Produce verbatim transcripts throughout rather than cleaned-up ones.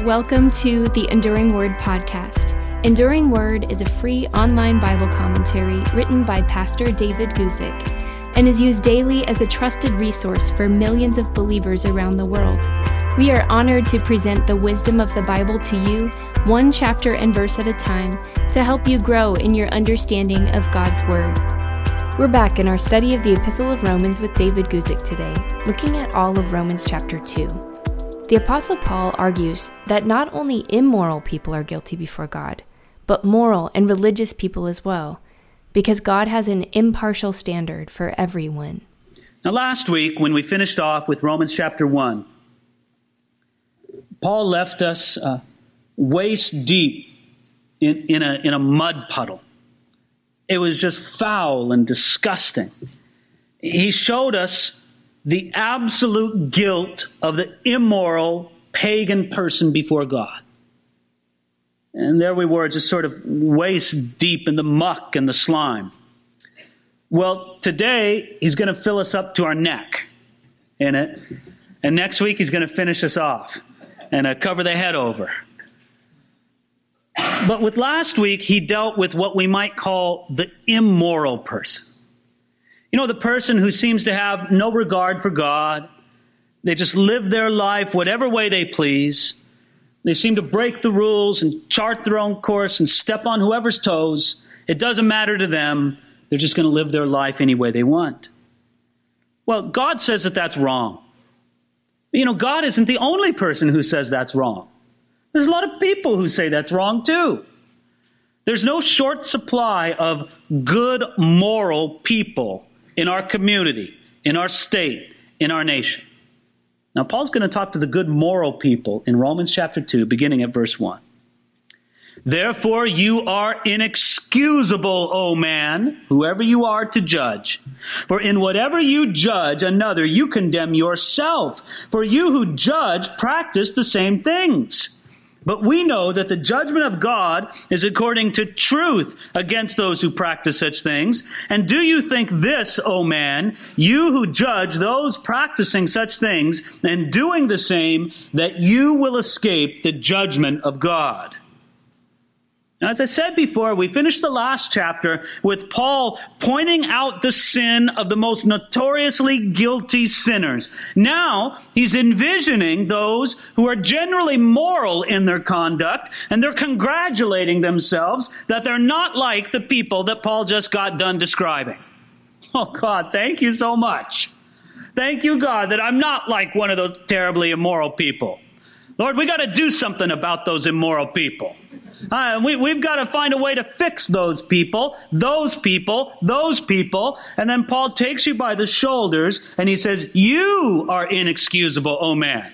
Welcome to the Enduring Word podcast. Enduring Word is a free online Bible commentary written by Pastor David Guzik and is used daily as a trusted resource for millions of believers around the world. We are honored to present the wisdom of the Bible to you, one chapter and verse at a time, to help you grow in your understanding of God's Word. We're back in our study of the Epistle of Romans with David Guzik today, looking at all of Romans chapter two. The Apostle Paul argues that not only immoral people are guilty before God, but moral and religious people as well, because God has an impartial standard for everyone. Now, last week, when we finished off with Romans chapter one, Paul left us uh, waist deep in, in, a, in a mud puddle. It was just foul and disgusting. He showed us the absolute guilt of the immoral pagan person before God. And there we were, just sort of waist deep in the muck and the slime. Well, today, he's going to fill us up to our neck in it. And next week, he's going to finish us off and uh, cover the head over. But with last week, he dealt with what we might call the immoral person. You know, the person who seems to have no regard for God. They just live their life whatever way they please. They seem to break the rules and chart their own course and step on whoever's toes. It doesn't matter to them. They're just going to live their life any way they want. Well, God says that that's wrong. You know, God isn't the only person who says that's wrong. There's a lot of people who say that's wrong too. There's no short supply of good moral people in our community, in our state, in our nation. Now, Paul's going to talk to the good moral people in Romans chapter two, beginning at verse one. Therefore, you are inexcusable, O man, whoever you are to judge. For in whatever you judge another, you condemn yourself. For you who judge practice the same things. But we know that the judgment of God is according to truth against those who practice such things. And do you think this, O man, you who judge those practicing such things and doing the same, that you will escape the judgment of God? Now, as I said before, we finished the last chapter with Paul pointing out the sin of the most notoriously guilty sinners. Now, he's envisioning those who are generally moral in their conduct, and they're congratulating themselves that they're not like the people that Paul just got done describing. Oh, God, thank you so much. Thank you, God, that I'm not like one of those terribly immoral people. Lord, we got to do something about those immoral people. Uh, we, we've got to find a way to fix those people, those people, those people. And then Paul takes you by the shoulders and he says, you are inexcusable, O man.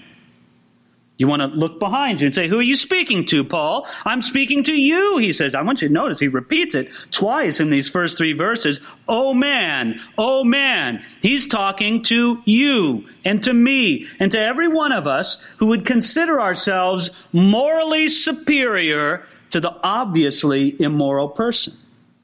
You want to look behind you and say, who are you speaking to, Paul? I'm speaking to you, he says. I want you to notice he repeats it twice in these first three verses. Oh man, oh man. He's talking to you and to me and to every one of us who would consider ourselves morally superior to the obviously immoral person.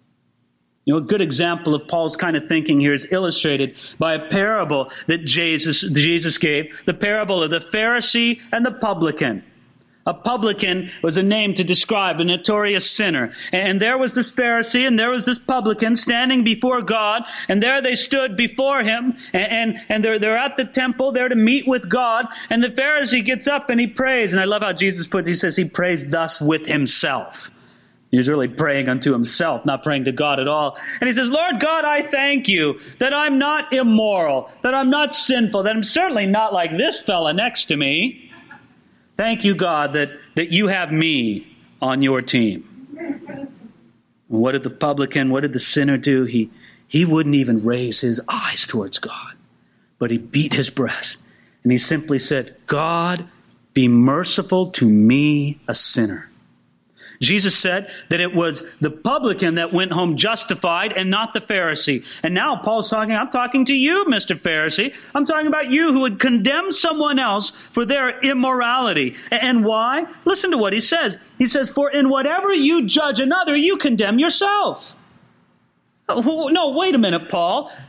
You know, a good example of Paul's kind of thinking here is illustrated by a parable that Jesus, Jesus gave, the parable of the Pharisee and the publican. A publican was a name to describe a notorious sinner. And there was this Pharisee and there was this publican standing before God. And there they stood before him. And, and, and they're, they're at the temple there to meet with God. And the Pharisee gets up and he prays. And I love how Jesus puts it. He says he prays thus with himself. He's really praying unto himself, not praying to God at all. And he says, Lord God, I thank you that I'm not immoral, that I'm not sinful, that I'm certainly not like this fella next to me. Thank you, God, that, that you have me on your team. And what did the publican, what did the sinner do? He, he wouldn't even raise his eyes towards God, but he beat his breast. And he simply said, God, be merciful to me, a sinner. Jesus said that it was the publican that went home justified and not the Pharisee. And now Paul's talking, I'm talking to you, Mister Pharisee. I'm talking about you who would condemn someone else for their immorality. And why? Listen to what he says. He says, for in whatever you judge another, you condemn yourself. No, wait a minute, Paul.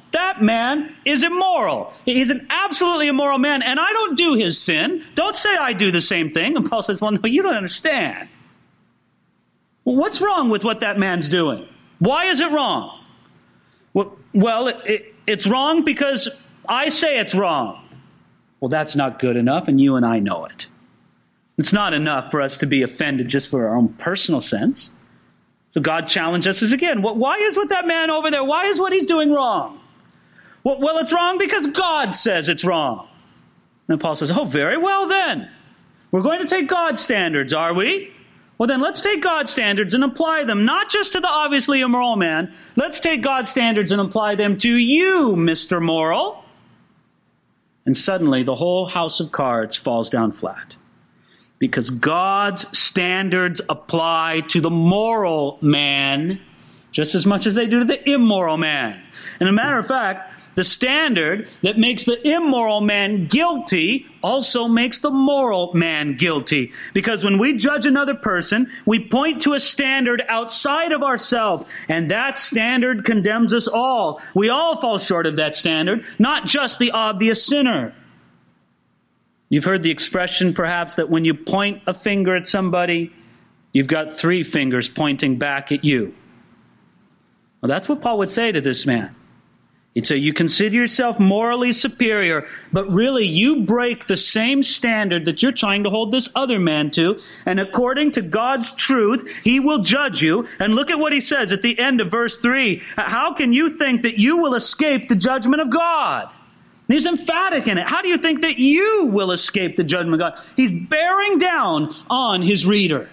that man is immoral. He's an absolutely immoral man, and I don't do his sin. Don't say I do the same thing. And Paul says, well, no, you don't understand. Well, what's wrong with what that man's doing? Why is it wrong? Well, well it, it, it's wrong because I say it's wrong. Well, that's not good enough, and you and I know it. It's not enough for us to be offended just for our own personal sense. So God challenges us again. Why is what that man over there, why is what he's doing wrong? Well, well, it's wrong because God says it's wrong. And Paul says, oh, very well then. We're going to take God's standards, are we? Well, then let's take God's standards and apply them, not just to the obviously immoral man. Let's take God's standards and apply them to you, Mister Moral. And suddenly the whole house of cards falls down flat. Because God's standards apply to the moral man just as much as they do to the immoral man. And as a matter of fact, the standard that makes the immoral man guilty also makes the moral man guilty. Because when we judge another person, we point to a standard outside of ourselves, and that standard condemns us all. We all fall short of that standard, not just the obvious sinner. You've heard the expression, perhaps, that when you point a finger at somebody, you've got three fingers pointing back at you. Well, that's what Paul would say to this man. He'd say, you consider yourself morally superior, but really you break the same standard that you're trying to hold this other man to, and according to God's truth, he will judge you. And look at what he says at the end of verse three. How can you think that you will escape the judgment of God? He's emphatic in it. How do you think that you will escape the judgment of God? He's bearing down on his reader.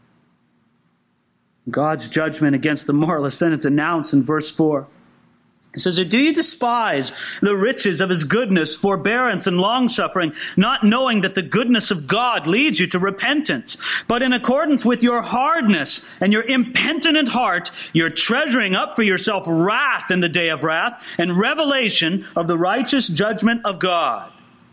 God's judgment against the moralist, then it's announced in verse four. It says, do you despise the riches of his goodness, forbearance, and long-suffering, not knowing that the goodness of God leads you to repentance? But in accordance with your hardness and your impenitent heart, you're treasuring up for yourself wrath in the day of wrath and revelation of the righteous judgment of God.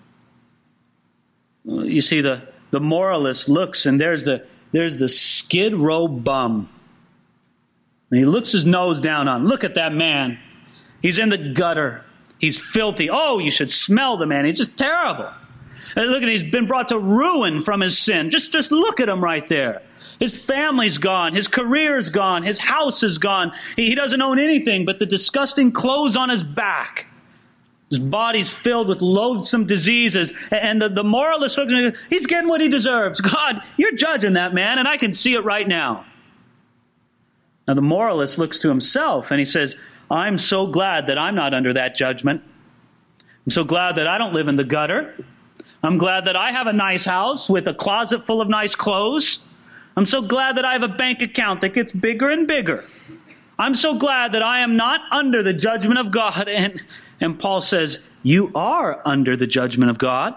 You see, the, the moralist looks, and there's the, there's the Skid Row bum. And he looks his nose down on, look at that man. He's in the gutter. He's filthy. Oh, you should smell the man. He's just terrible. And look at him. He's been brought to ruin from his sin. Just, just look at him right there. His family's gone. His career's gone. His house is gone. He, he doesn't own anything but the disgusting clothes on his back. His body's filled with loathsome diseases. And the, the moralist looks at him, he's getting what he deserves. God, you're judging that man, and I can see it right now. Now the moralist looks to himself, and he says, I'm so glad that I'm not under that judgment. I'm so glad that I don't live in the gutter. I'm glad that I have a nice house with a closet full of nice clothes. I'm so glad that I have a bank account that gets bigger and bigger. I'm so glad that I am not under the judgment of God. And, and Paul says, you are under the judgment of God.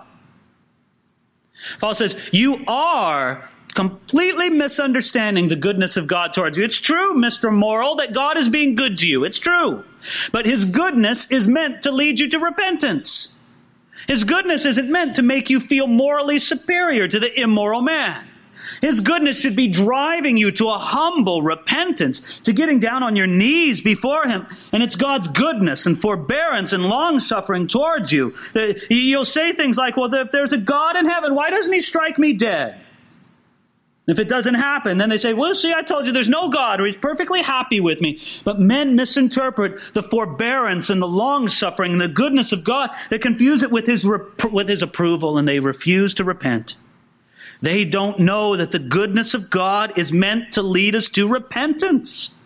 Paul says, you are completely misunderstanding the goodness of God towards you. It's true, Mister Moral, that God is being good to you. It's true. But his goodness is meant to lead you to repentance. His goodness isn't meant to make you feel morally superior to the immoral man. His goodness should be driving you to a humble repentance, to getting down on your knees before him. And it's God's goodness and forbearance and long-suffering towards you. You'll say things like, well, if there's a God in heaven, why doesn't he strike me dead? If it doesn't happen, then they say, well, see, I told you there's no God, or he's perfectly happy with me. But men misinterpret the forbearance and the long-suffering and the goodness of God. They confuse it with his, rep- with his approval, and they refuse to repent. They don't know that the goodness of God is meant to lead us to repentance.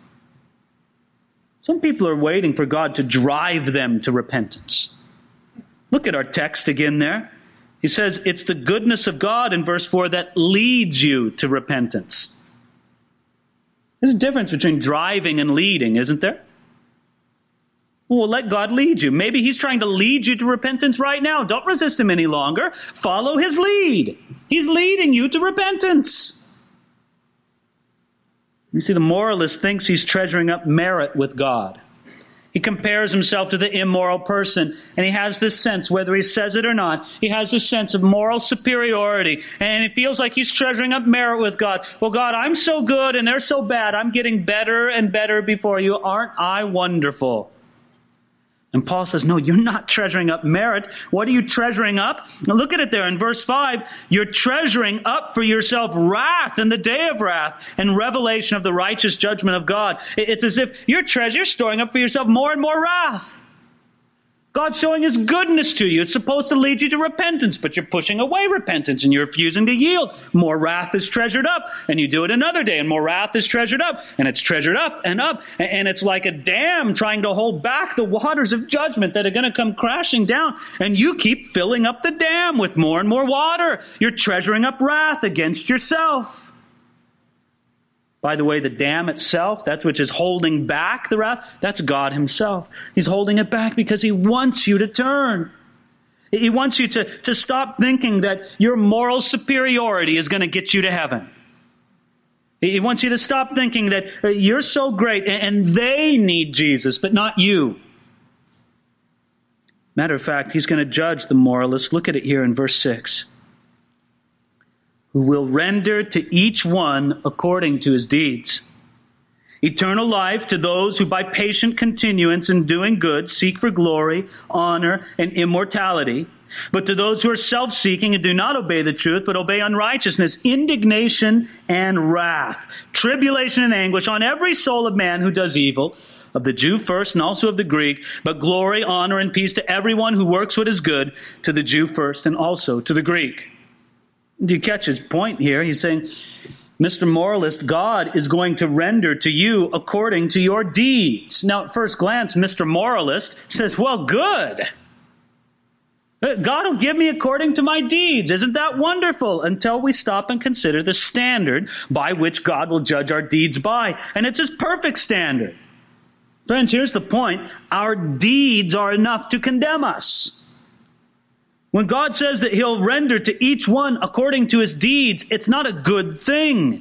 Some people are waiting for God to drive them to repentance. Look at our text again there. He says it's the goodness of God in verse four that leads you to repentance. There's a difference between driving and leading, isn't there? Well, let God lead you. Maybe he's trying to lead you to repentance right now. Don't resist him any longer. Follow his lead. He's leading you to repentance. You see, the moralist thinks he's treasuring up merit with God. He compares himself to the immoral person, and he has this sense, whether he says it or not, he has this sense of moral superiority, and he feels like he's treasuring up merit with God. Well, God, I'm so good, and they're so bad. I'm getting better and better before you. Aren't I wonderful? And Paul says, no, you're not treasuring up merit. What are you treasuring up? Now look at it there in verse five. You're treasuring up for yourself wrath in the day of wrath and revelation of the righteous judgment of God. It's as if your treasure, you're storing up for yourself more and more wrath. God's showing his goodness to you. It's supposed to lead you to repentance, but you're pushing away repentance and you're refusing to yield. More wrath is treasured up, and you do it another day, and more wrath is treasured up, and it's treasured up and up. And it's like a dam trying to hold back the waters of judgment that are going to come crashing down. And you keep filling up the dam with more and more water. You're treasuring up wrath against yourself. By the way, the dam itself, that which is holding back the wrath, that's God himself. He's holding it back because he wants you to turn. He wants you to, to stop thinking that your moral superiority is going to get you to heaven. He wants you to stop thinking that you're so great and they need Jesus, but not you. Matter of fact, he's going to judge the moralist. Look at it here in verse six. Who will render to each one according to his deeds. Eternal life to those who by patient continuance in doing good seek for glory, honor, and immortality. But to those who are self-seeking and do not obey the truth, but obey unrighteousness, indignation and wrath, tribulation and anguish on every soul of man who does evil, of the Jew first and also of the Greek, but glory, honor, and peace to everyone who works what is good, to the Jew first and also to the Greek. Do you catch his point here? He's saying, Mister Moralist, God is going to render to you according to your deeds. Now, at first glance, Mister Moralist says, well, good. God will give me according to my deeds. Isn't that wonderful? Until we stop and consider the standard by which God will judge our deeds by. And it's his perfect standard. Friends, here's the point. Our deeds are enough to condemn us. When God says that he'll render to each one according to his deeds, it's not a good thing.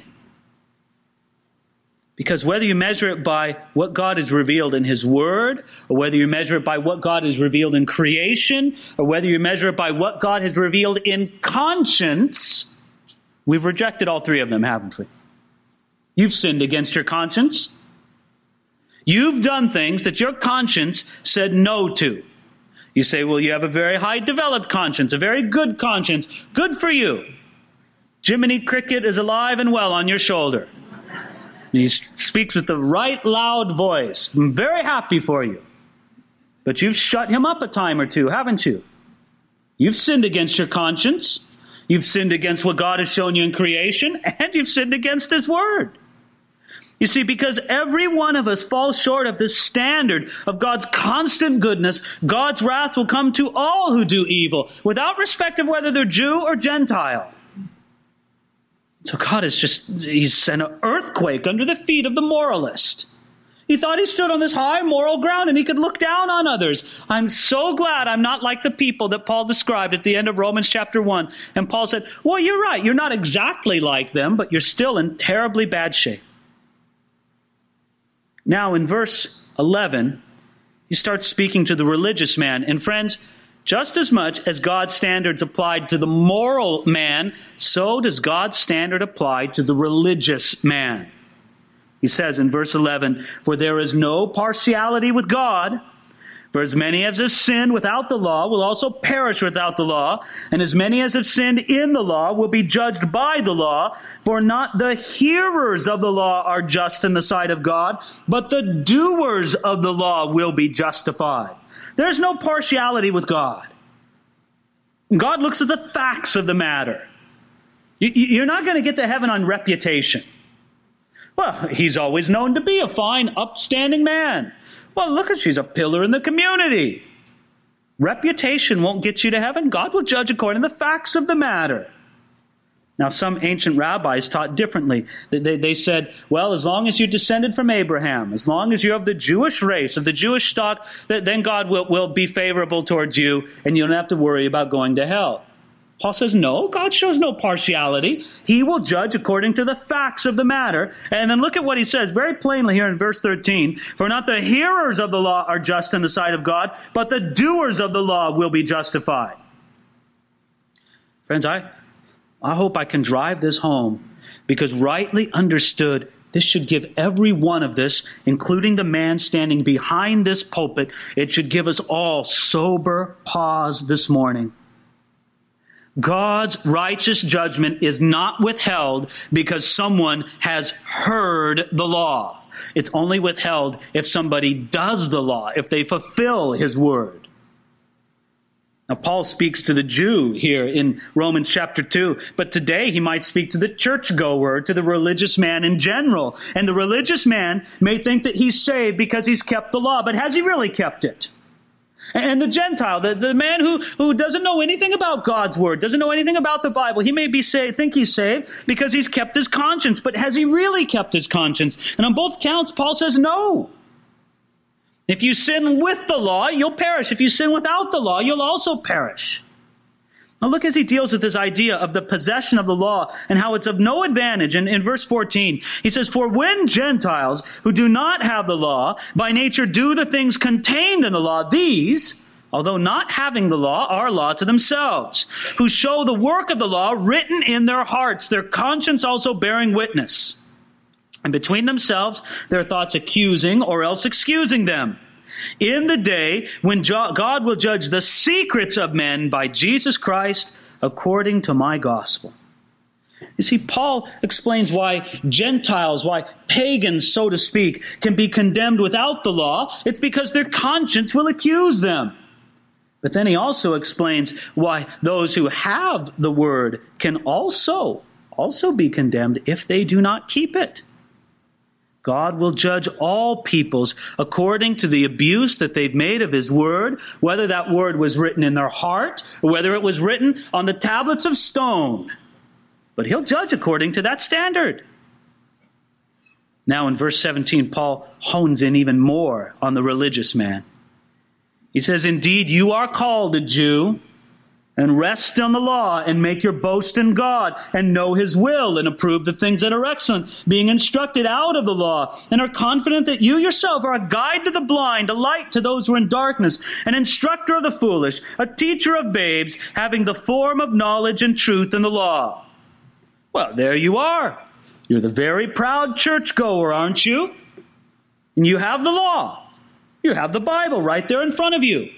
Because whether you measure it by what God has revealed in his word, or whether you measure it by what God has revealed in creation, or whether you measure it by what God has revealed in conscience, we've rejected all three of them, haven't we? You've sinned against your conscience. You've done things that your conscience said no to. You say, well, you have a very high developed conscience, a very good conscience. Good for you. Jiminy Cricket is alive and well on your shoulder. He speaks with the right loud voice. I'm very happy for you. But you've shut him up a time or two, haven't you? You've sinned against your conscience. You've sinned against what God has shown you in creation, and you've sinned against his word. You see, because every one of us falls short of this standard of God's constant goodness, God's wrath will come to all who do evil, without respect of whether they're Jew or Gentile. So God is just, he's sent an earthquake under the feet of the moralist. He thought he stood on this high moral ground and he could look down on others. I'm so glad I'm not like the people that Paul described at the end of Romans chapter one. And Paul said, well, you're right. You're not exactly like them, but you're still in terribly bad shape. Now, in verse eleven, he starts speaking to the religious man. And friends, just as much as God's standards applied to the moral man, so does God's standard apply to the religious man. He says in verse eleven, for there is no partiality with God. For as many as have sinned without the law will also perish without the law, and as many as have sinned in the law will be judged by the law. For not the hearers of the law are just in the sight of God, but the doers of the law will be justified. There's no partiality with God. God looks at the facts of the matter. You're not going to get to heaven on reputation. Well, he's always known to be a fine, upstanding man. Well, look at, she's a pillar in the community. Reputation won't get you to heaven. God will judge according to the facts of the matter. Now, some ancient rabbis taught differently. They, they, they said, well, as long as you descended from Abraham, as long as you're of the Jewish race, of the Jewish stock, then God will, will be favorable towards you, and you don't have to worry about going to hell. Paul says, no, God shows no partiality. He will judge according to the facts of the matter. And then look at what he says very plainly here in verse thirteen. For not the hearers of the law are just in the sight of God, but the doers of the law will be justified. Friends, I, I hope I can drive this home, because rightly understood, This should give every one of this, including the man standing behind this pulpit, it should give us all sober pause this morning. God's righteous judgment is not withheld because someone has heard the law. It's only withheld if somebody does the law, if they fulfill his word. Now, Paul speaks to the Jew here in Romans chapter two, but today he might speak to the churchgoer, to the religious man in general. And the religious man may think that he's saved because he's kept the law, but has he really kept it? And the Gentile, the, the man who, who doesn't know anything about God's word, doesn't know anything about the Bible, he may be say, think he's saved because he's kept his conscience, but has he really kept his conscience? And on both counts, Paul says no. If you sin with the law, you'll perish. If you sin without the law, you'll also perish. Now look as he deals with this idea of the possession of the law and how it's of no advantage. And in verse fourteen, he says, "For when Gentiles who do not have the law by nature do the things contained in the law, these, although not having the law, are law to themselves, who show the work of the law written in their hearts, their conscience also bearing witness. And between themselves, their thoughts accusing or else excusing them. In the day when God will judge the secrets of men by Jesus Christ according to my gospel." You see, Paul explains why Gentiles, why pagans, so to speak, can be condemned without the law. It's because their conscience will accuse them. But then he also explains why those who have the word can also, also be condemned if they do not keep it. God will judge all peoples according to the abuse that they've made of his word, whether that word was written in their heart or whether it was written on the tablets of stone. But he'll judge according to that standard. Now in verse seventeen, Paul hones in even more on the religious man. He says, "Indeed, you are called a Jew, and rest on the law, and make your boast in God, and know his will, and approve the things that are excellent, being instructed out of the law, and are confident that you yourself are a guide to the blind, a light to those who are in darkness, an instructor of the foolish, a teacher of babes, having the form of knowledge and truth in the law." Well, there you are. You're the very proud churchgoer, aren't you? And you have the law. You have the Bible right there in front of you.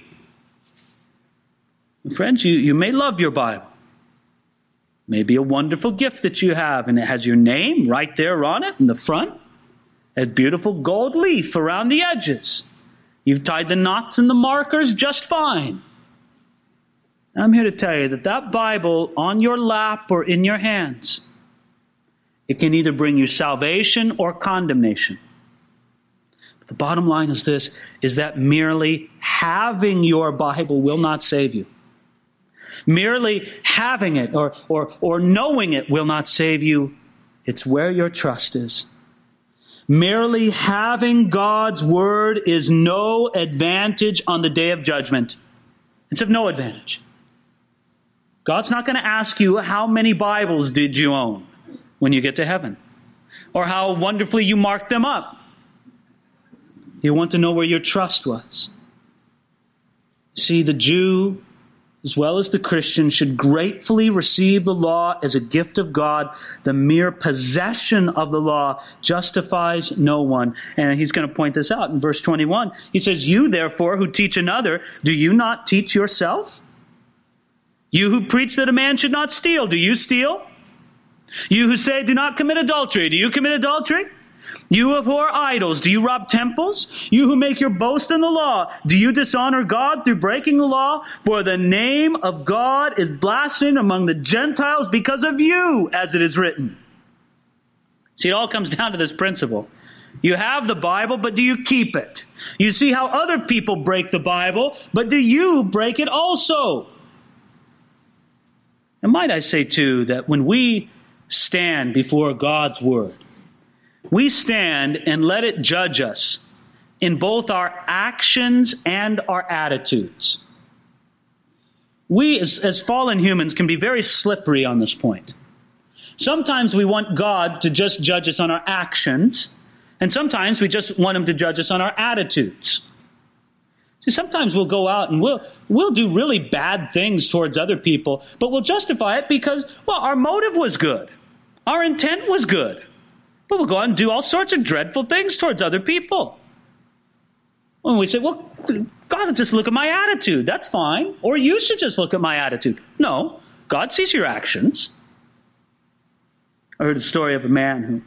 Friends, you, you may love your Bible. It may be a wonderful gift that you have, and it has your name right there on it in the front. A beautiful gold leaf around the edges. You've tied the knots and the markers just fine. I'm here to tell you that that Bible on your lap or in your hands, it can either bring you salvation or condemnation. But the bottom line is this, is that merely having your Bible will not save you. Merely having it or, or, or knowing it will not save you. It's where your trust is. Merely having God's word is no advantage on the day of judgment. It's of no advantage. God's not going to ask you how many Bibles did you own when you get to heaven, or how wonderfully you marked them up. He'll want to know where your trust was. See, the Jew as well as the Christian should gratefully receive the law as a gift of God. The mere possession of the law justifies no one. And he's going to point this out in verse twenty-one. He says, "You therefore who teach another, do you not teach yourself? You who preach that a man should not steal, do you steal? You who say do not commit adultery, do you commit adultery? You who abhor idols, do you rob temples? You who make your boast in the law, do you dishonor God through breaking the law? For the name of God is blasphemed among the Gentiles because of you, as it is written." See, it all comes down to this principle. You have the Bible, but do you keep it? You see how other people break the Bible, but do you break it also? And might I say, too, that when we stand before God's word, we stand and let it judge us in both our actions and our attitudes. We, as, as fallen humans, can be very slippery on this point. Sometimes we want God to just judge us on our actions, and sometimes we just want him to judge us on our attitudes. See, sometimes we'll go out and we'll we'll do really bad things towards other people, but we'll justify it because, well, our motive was good. Our intent was good. But we'll go out and do all sorts of dreadful things towards other people. When we say, well, God will just look at my attitude. That's fine. Or you should just look at my attitude. No, God sees your actions. I heard a story of a man who,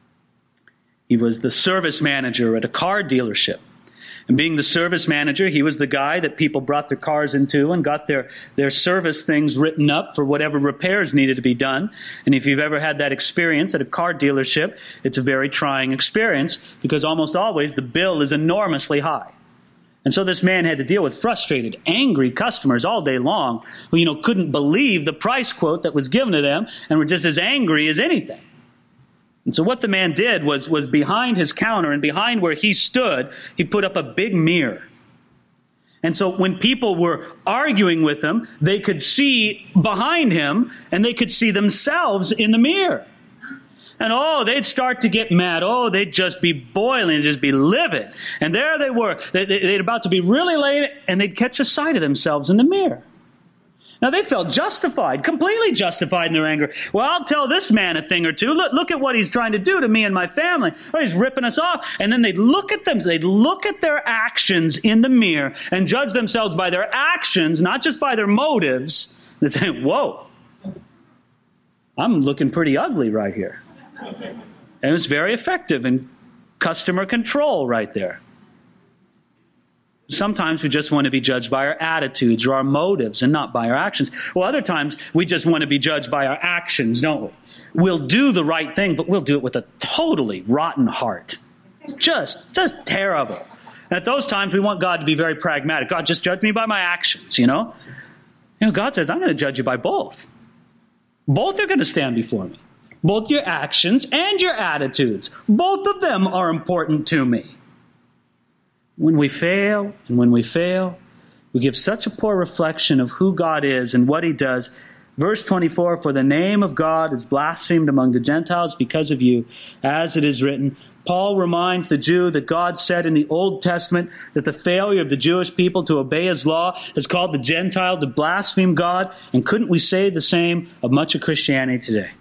he was the service manager at a car dealership. And being the service manager, he was the guy that people brought their cars into and got their, their service things written up for whatever repairs needed to be done. And if you've ever had that experience at a car dealership, it's a very trying experience because almost always the bill is enormously high. And so this man had to deal with frustrated, angry customers all day long who, you know, couldn't believe the price quote that was given to them and were just as angry as anything. And so what the man did was, was behind his counter and behind where he stood, he put up a big mirror. And so when people were arguing with him, they could see behind him and they could see themselves in the mirror. And oh, they'd start to get mad. Oh, they'd just be boiling, just be livid. And there they were. They, they, they'd about to be really late and they'd catch a sight of themselves in the mirror. Now, they felt justified, completely justified in their anger. Well, I'll tell this man a thing or two. Look, look at what he's trying to do to me and my family. Oh, he's ripping us off. And then they'd look at them. They'd look at their actions in the mirror and judge themselves by their actions, not just by their motives. They'd say, whoa, I'm looking pretty ugly right here. And it was very effective in customer control right there. Sometimes we just want to be judged by our attitudes or our motives and not by our actions. Well, other times we just want to be judged by our actions, don't we? We'll do the right thing, but we'll do it with a totally rotten heart. Just, just terrible. And at those times we want God to be very pragmatic. God, just judge me by my actions, you know? You know, God says, I'm going to judge you by both. Both are going to stand before me. Both your actions and your attitudes. Both of them are important to me. When we fail, and when we fail, we give such a poor reflection of who God is and what He does. Verse twenty-four, for the name of God is blasphemed among the Gentiles because of you, as it is written. Paul reminds the Jew that God said in the Old Testament that the failure of the Jewish people to obey His law has called the Gentile to blaspheme God. And couldn't we say the same of much of Christianity today?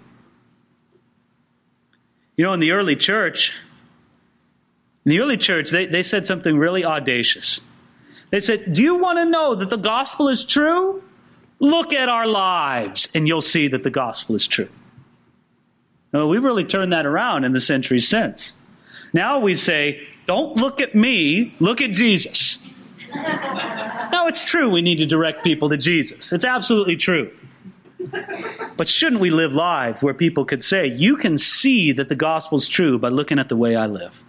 You know, in the early church, In the early church, they, they said something really audacious. They said, do you want to know that the gospel is true? Look at our lives, and you'll see that the gospel is true. No, we've really turned that around in the centuries since. Now we say, don't look at me, look at Jesus. Now, it's true we need to direct people to Jesus. It's absolutely true. But shouldn't we live lives where people could say, you can see that the gospel's true by looking at the way I live?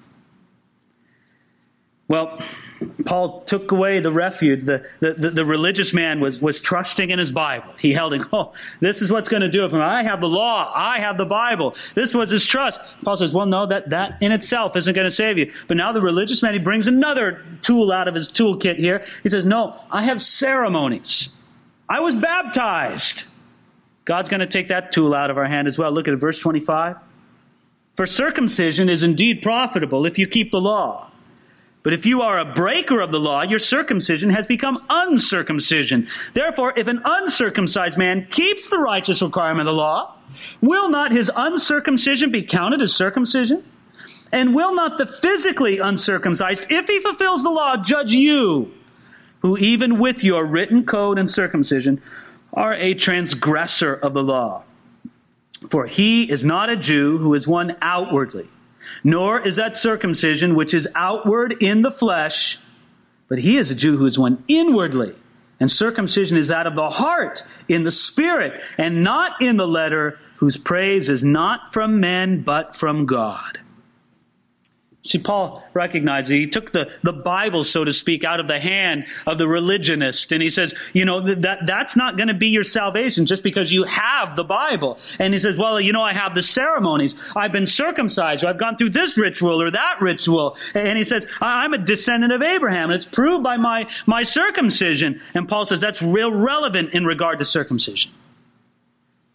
Well, Paul took away the refuge. The, the, the, the religious man was, was trusting in his Bible. He held in, oh, this is what's going to do it for me. I have the law. I have the Bible. This was his trust. Paul says, well, no, that, that in itself isn't going to save you. But now the religious man, he brings another tool out of his toolkit here. He says, no, I have ceremonies. I was baptized. God's going to take that tool out of our hand as well. Look at it, verse twenty-five. For circumcision is indeed profitable if you keep the law. But if you are a breaker of the law, your circumcision has become uncircumcision. Therefore, if an uncircumcised man keeps the righteous requirement of the law, will not his uncircumcision be counted as circumcision? And will not the physically uncircumcised, if he fulfills the law, judge you, who even with your written code and circumcision are a transgressor of the law? For he is not a Jew who is one outwardly, nor is that circumcision which is outward in the flesh, but he is a Jew who is one inwardly. And circumcision is that of the heart, in the spirit, and not in the letter, whose praise is not from men, but from God. See, Paul recognized that he took the, the Bible, so to speak, out of the hand of the religionist. And he says, you know, that that's not going to be your salvation just because you have the Bible. And he says, well, you know, I have the ceremonies. I've been circumcised, or I've gone through this ritual or that ritual. And he says, I'm a descendant of Abraham, and it's proved by my, my circumcision. And Paul says that's real relevant in regard to circumcision.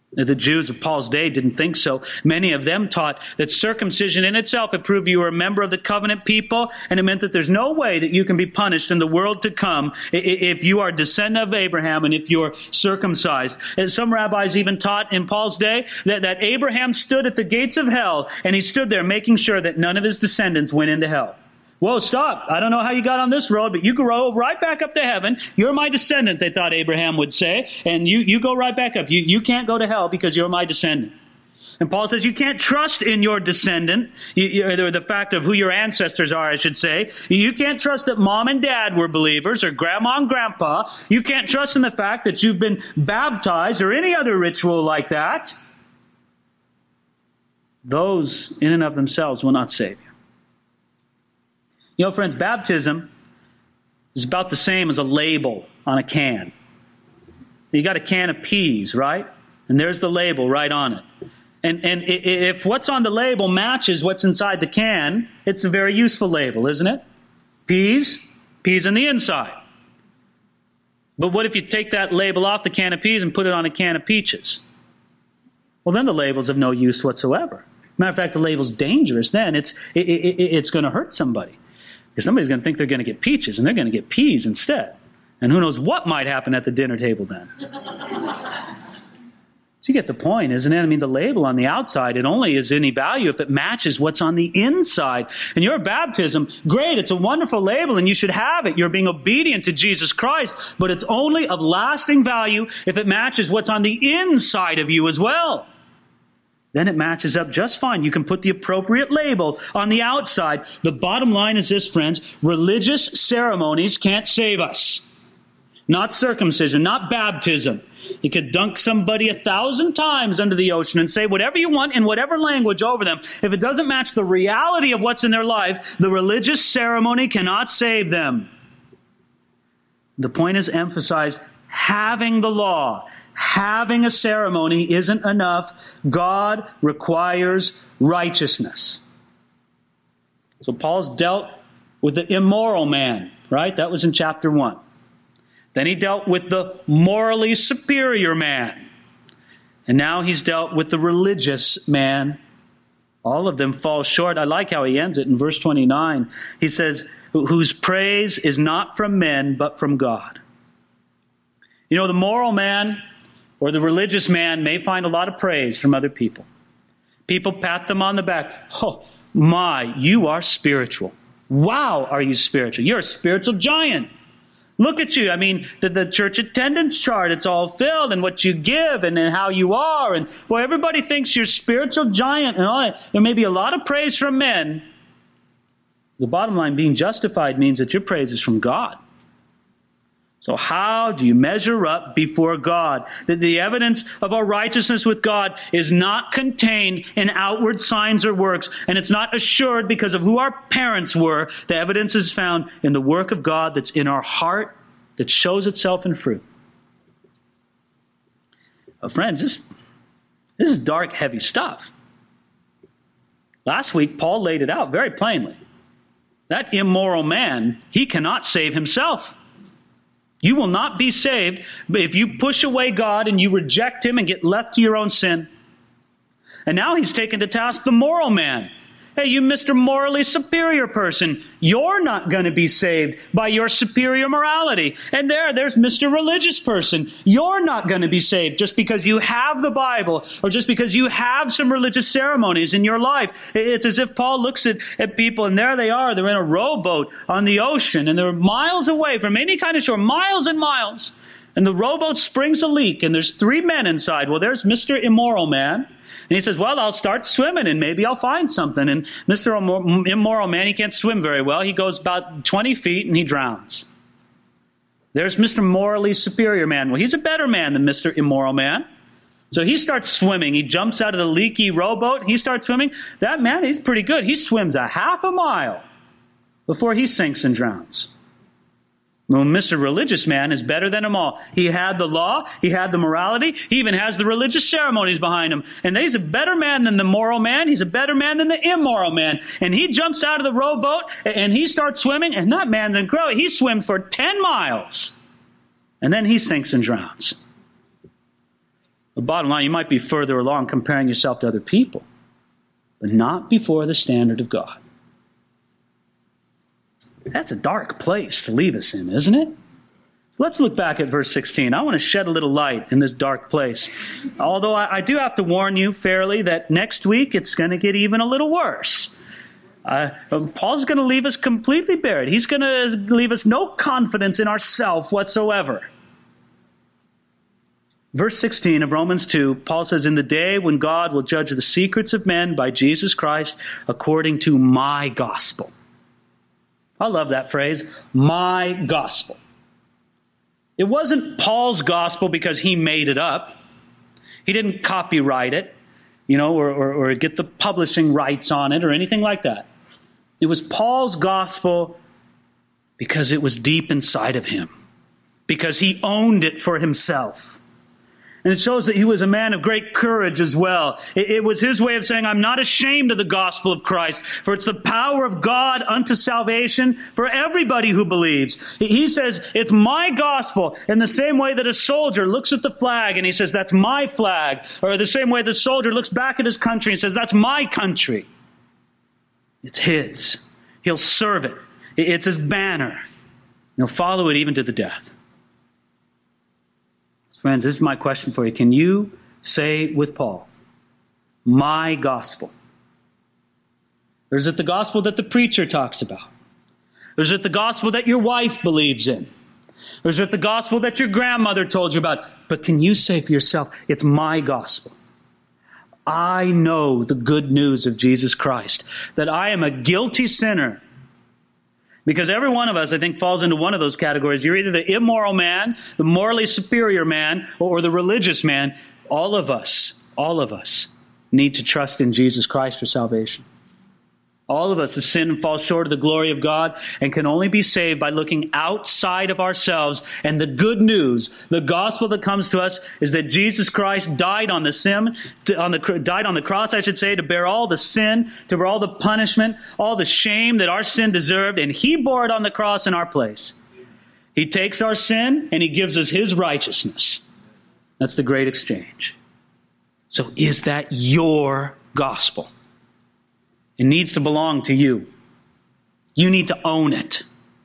The Jews of Paul's day didn't think so. Many of them taught that circumcision in itself had proved you were a member of the covenant people, and it meant that there's no way that you can be punished in the world to come if you are a descendant of Abraham and if you're circumcised. And some rabbis even taught in Paul's day that, that Abraham stood at the gates of hell, and he stood there making sure that none of his descendants went into hell. Whoa, stop. I don't know how you got on this road, but you go right back up to heaven. You're my descendant, they thought Abraham would say. And you, you go right back up. You, you can't go to hell because you're my descendant. And Paul says you can't trust in your descendant, you, you, the fact of who your ancestors are, I should say. You can't trust that mom and dad were believers or grandma and grandpa. You can't trust in the fact that you've been baptized or any other ritual like that. Those in and of themselves will not save you. You know, friends, baptism is about the same as a label on a can. You got a can of peas, right? And there's the label right on it. And, and if what's on the label matches what's inside the can, it's a very useful label, isn't it? Peas, peas on the inside. But what if you take that label off the can of peas and put it on a can of peaches? Well, then the label's of no use whatsoever. Matter of fact, the label's dangerous then. It's, it, it, it's going to hurt somebody. Because somebody's going to think they're going to get peaches, and they're going to get peas instead. And who knows what might happen at the dinner table then. So you get the point, isn't it? I mean, the label on the outside, it only is any value if it matches what's on the inside. And your baptism, great, it's a wonderful label, and you should have it. You're being obedient to Jesus Christ. But it's only of lasting value if it matches what's on the inside of you as well. Then it matches up just fine. You can put the appropriate label on the outside. The bottom line is this, friends. Religious ceremonies can't save us. Not circumcision, not baptism. You could dunk somebody a thousand times under the ocean and say whatever you want in whatever language over them. If it doesn't match the reality of what's in their life, the religious ceremony cannot save them. The point is emphasized. Having the law, having a ceremony isn't enough. God requires righteousness. So Paul's dealt with the immoral man, right? That was in chapter one. Then he dealt with the morally superior man. And now he's dealt with the religious man. All of them fall short. I like how he ends it in verse twenty-nine. He says, whose praise is not from men, but from God. You know, the moral man or the religious man may find a lot of praise from other people. People pat them on the back. Oh, my, you are spiritual. Wow, are you spiritual? You're a spiritual giant. Look at you. I mean, the, the church attendance chart, it's all filled, and what you give and, and how you are. And boy, everybody thinks you're a spiritual giant and all that. There may be a lot of praise from men. The bottom line, being justified means that your praise is from God. So how do you measure up before God? That the evidence of our righteousness with God is not contained in outward signs or works, and it's not assured because of who our parents were. The evidence is found in the work of God that's in our heart that shows itself in fruit. Well, friends, this, this is dark, heavy stuff. Last week, Paul laid it out very plainly. That immoral man, he cannot save himself. You will not be saved if you push away God and you reject him and get left to your own sin. And now he's taken to task the moral man. Hey, you Mister Morally Superior person, you're not going to be saved by your superior morality. And there, there's Mister Religious person. You're not going to be saved just because you have the Bible or just because you have some religious ceremonies in your life. It's as if Paul looks at, at people and there they are. They're in a rowboat on the ocean and they're miles away from any kind of shore, miles and miles. And the rowboat springs a leak and there's three men inside. Well, there's Mister Immoral Man. And he says, well, I'll start swimming and maybe I'll find something. And Mister Immoral Man, he can't swim very well. He goes about twenty feet and he drowns. There's Mister Morally Superior Man. Well, he's a better man than Mister Immoral Man. So he starts swimming. He jumps out of the leaky rowboat. He starts swimming. That man, he's pretty good. He swims a half a mile before he sinks and drowns. Well, Mister Religious Man is better than them all. He had the law. He had the morality. He even has the religious ceremonies behind him. And he's a better man than the moral man. He's a better man than the immoral man. And he jumps out of the rowboat and he starts swimming. And that man's incredible. He swims for ten miles. And then he sinks and drowns. The bottom line, you might be further along comparing yourself to other people, but not before the standard of God. That's a dark place to leave us in, isn't it? Let's look back at verse sixteen. I want to shed a little light in this dark place. Although I, I do have to warn you fairly that next week it's going to get even a little worse. Uh, Paul's going to leave us completely buried. He's going to leave us no confidence in ourselves whatsoever. Verse sixteen of Romans two, Paul says, "In the day when God will judge the secrets of men by Jesus Christ according to my gospel." I love that phrase, my gospel. It wasn't Paul's gospel because he made it up. He didn't copyright it, you know, or, or, or get the publishing rights on it or anything like that. It was Paul's gospel because it was deep inside of him, because he owned it for himself. And it shows that he was a man of great courage as well. It, it was his way of saying, I'm not ashamed of the gospel of Christ, for it's the power of God unto salvation for everybody who believes. He, he says, it's my gospel, in the same way that a soldier looks at the flag and he says, that's my flag. Or the same way the soldier looks back at his country and says, that's my country. It's his. He'll serve it. it it's his banner. And he'll follow it even to the death. Friends, this is my question for you. Can you say with Paul, my gospel? Or is it the gospel that the preacher talks about? Or is it the gospel that your wife believes in? Or is it the gospel that your grandmother told you about? But can you say for yourself, it's my gospel? I know the good news of Jesus Christ, that I am a guilty sinner. Because every one of us, I think, falls into one of those categories. You're either the immoral man, the morally superior man, or the religious man. All of us, all of us need to trust in Jesus Christ for salvation. All of us have sinned and fall short of the glory of God and can only be saved by looking outside of ourselves. And the good news, the gospel that comes to us, is that Jesus Christ died on the sin, on the died on the cross, I should say, to bear all the sin, to bear all the punishment, all the shame that our sin deserved, and He bore it on the cross in our place. He takes our sin and He gives us His righteousness. That's the great exchange. So is that your gospel? It needs to belong to you. You need to own it.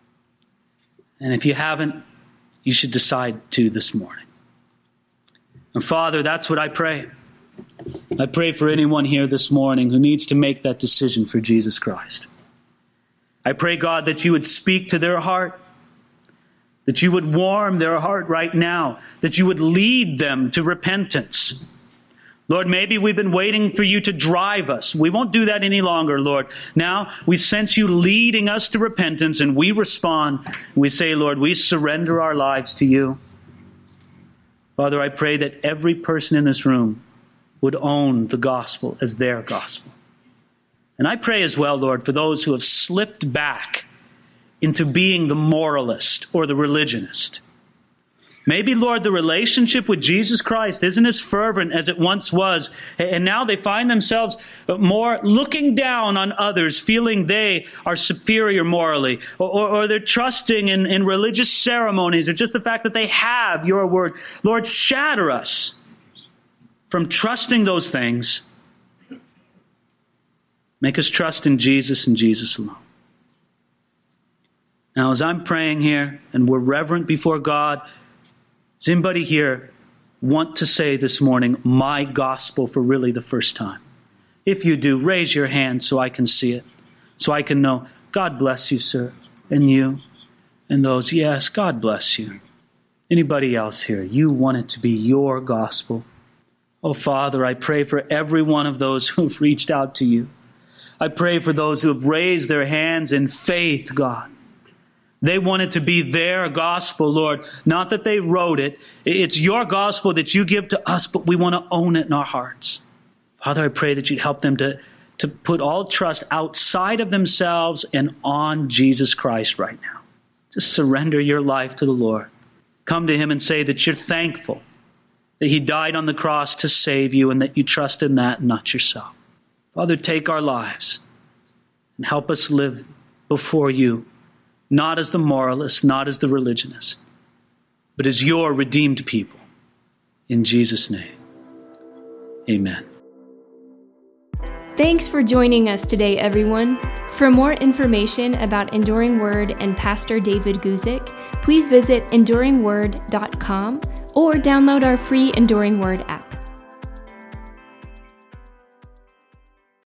And if you haven't, you should decide to this morning. And Father, that's what I pray. I pray for anyone here this morning who needs to make that decision for Jesus Christ. I pray, God, that you would speak to their heart, that you would warm their heart right now, that you would lead them to repentance. Lord, maybe we've been waiting for you to drive us. We won't do that any longer, Lord. Now we sense you leading us to repentance, and we respond. We say, Lord, we surrender our lives to you. Father, I pray that every person in this room would own the gospel as their gospel. And I pray as well, Lord, for those who have slipped back into being the moralist or the religionist. Maybe, Lord, the relationship with Jesus Christ isn't as fervent as it once was, and now they find themselves more looking down on others, feeling they are superior morally, or, or, or they're trusting in, in religious ceremonies, or just the fact that they have your word. Lord, shatter us from trusting those things. Make us trust in Jesus and Jesus alone. Now, as I'm praying here, and we're reverent before God, does anybody here want to say this morning, my gospel, for really the first time? If you do, raise your hand so I can see it, so I can know. God bless you, sir, and you, and those. Yes, God bless you. Anybody else here, you want it to be your gospel? Oh, Father, I pray for every one of those who have reached out to you. I pray for those who have raised their hands in faith, God. They want it to be their gospel, Lord. Not that they wrote it. It's your gospel that you give to us, but we want to own it in our hearts. Father, I pray that you'd help them to, to put all trust outside of themselves and on Jesus Christ right now. Just surrender your life to the Lord. Come to Him and say that you're thankful that He died on the cross to save you and that you trust in that and not yourself. Father, take our lives and help us live before you, not as the moralist, not as the religionist, but as your redeemed people. In Jesus' name, Amen. Thanks for joining us today, everyone. For more information about Enduring Word and Pastor David Guzik, please visit enduring word dot com or download our free Enduring Word app.